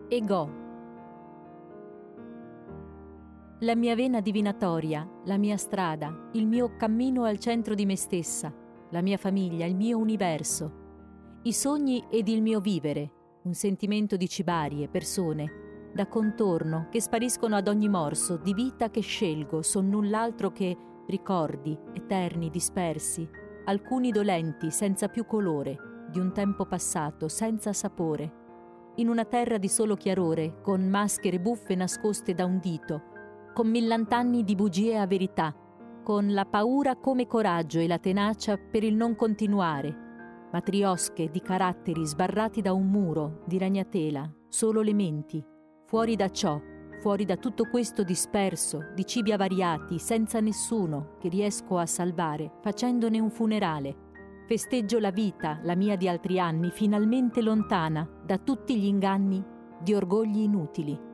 Ego. La mia vena divinatoria, la mia strada, il mio cammino al centro di me stessa, la mia famiglia, il mio universo, i sogni ed il mio vivere, un sentimento di cibarie, persone, da contorno che spariscono ad ogni morso di vita che scelgo, son null'altro che ricordi eterni dispersi, alcuni dolenti senza più colore, di un tempo passato senza sapore, in una terra di solo chiarore, con maschere buffe nascoste da un dito, con millant'anni di bugie a verità, con la paura come coraggio e la tenacia per il non continuare, matriosche di caratteri sbarrati da un muro di ragnatela, solo le menti, fuori da ciò, fuori da tutto questo disperso, di cibi avariati, senza nessuno che riesco a salvare, facendone un funerale. Festeggio la vita, la mia di altri anni, finalmente lontana da tutti gli inganni di orgogli inutili.